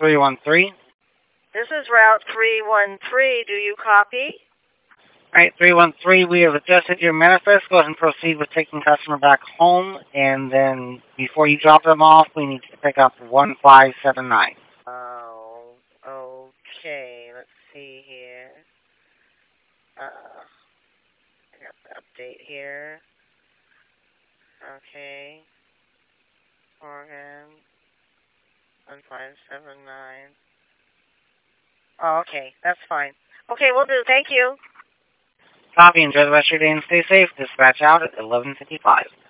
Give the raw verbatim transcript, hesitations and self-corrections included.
three one three. This is Route three one three. Do you copy? All right, three one three, we have adjusted your manifest. Go ahead and proceed with taking customer back home, and then before you drop them off, we need to pick up one five seven nine. Oh, okay. Let's see here. Uh, I got the update here. Okay. Oregon. one five seven nine. Oh, okay. That's fine. Okay, we'll do. Thank you. Copy. Enjoy the rest of your day and stay safe. Dispatch out at eleven fifty-five.